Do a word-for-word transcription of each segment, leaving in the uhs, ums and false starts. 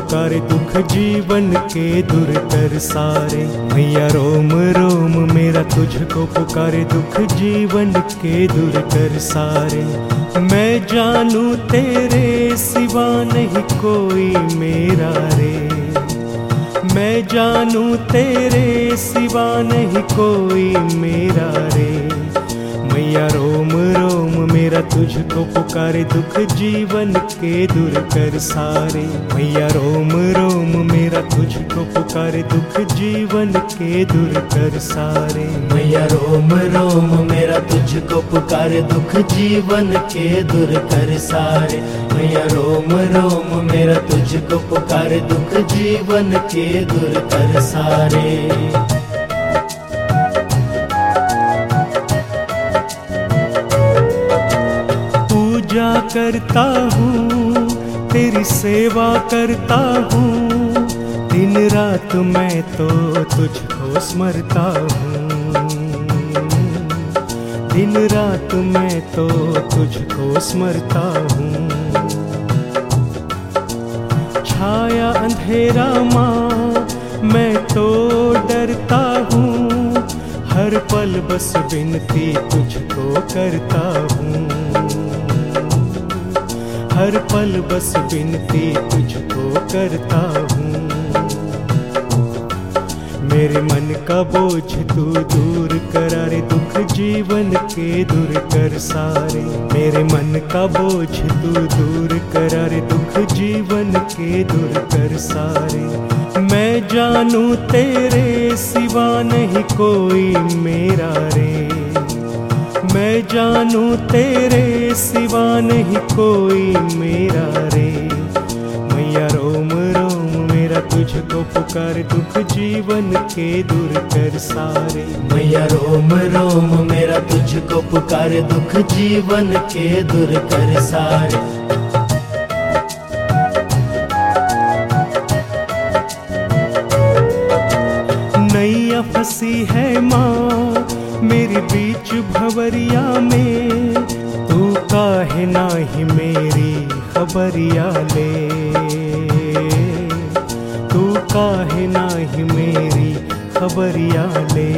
पुकारे दुख जीवन के दूर कर सारे। मैया रोम रोम मेरा तुझको पुकारे दुख जीवन के दूर कर सारे। मैं जानू तेरे सिवा नहीं कोई मेरा रे, मैं जानू तेरे सिवा नहीं कोई मेरा रे। मैया रोम रोम मेरा तुझको पुकारे दुख जीवन के दूर कर सारे। मैया रोम रोम मेरा तुझको पुकारे दुख जीवन के दूर कर सारे। मैया रोम रोम मेरा तुझको पुकारे दुख जीवन के दूर कर सारे। मैया रोम रोम मेरा तुझको पुकारे दुख जीवन के दूर कर सारे। पूजा करता हूँ तेरी सेवा करता हूँ, दिन रात मैं तो तुझको स्मरता हूँ। दिन रात मैं तो तुझको स्मरता हूँ। छाया अंधेरा माँ मैं तो डरता हूँ, हर पल बस विनती तुझको करता हूँ। हर पल बस विनती तुझको करता हूँ। मेरे मन का बोझ तू दूर करा रे दुख जीवन के दूर कर सारे। मेरे मन का बोझ तू दूर करा रे दुख जीवन के दूर कर सारे। मैं जानू तेरे सिवा नहीं कोई मेरा रे, मैं जानू तेरे सिवा नहीं कोई मेरा रे। मैया रोम रोम मेरा तुझको पुकारे दुख जीवन के दूर कर सारे। मैया रोम रोम मेरा तुझको पुकारे दुख जीवन के दूर कर सारे। नैया फंसी है माँ मेरी बीच भंवरिया में, तू काहे नाही मेरी खबरिया ले। तू काहे नाही मेरी खबरिया ले।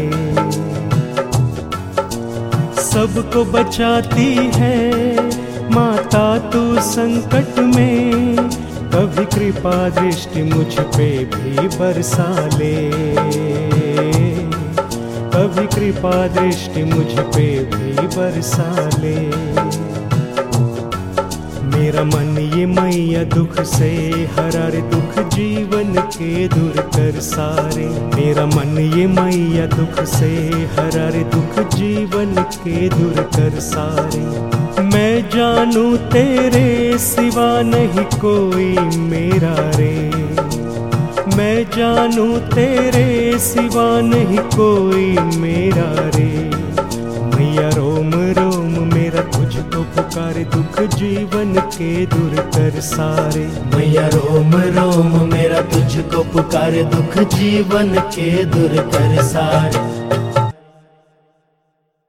सबको बचाती है माता तू संकट में, कभी कृपा दृष्टि मुझ पे भी बरसा ले। कभी कृपा दृष्टि मुझ पे भी बरसा ले। मेरा मन ये मैया दुख से हरा रे दुख जीवन के दूर कर सारे। मेरा मन ये मैया दुख से हरा रे दुख जीवन के दूर कर सारे। मैं जानू तेरे सिवा नहीं कोई मेरा रे, मैं जानू तेरे सिवा नहीं कोई मेरा रे। मैया रोम रोम मेरा तुझको पुकारे दुख जीवन के दूर कर सारे। मैया रोम रोम मेरा तुझको पुकारे दुख जीवन के दूर कर सारे।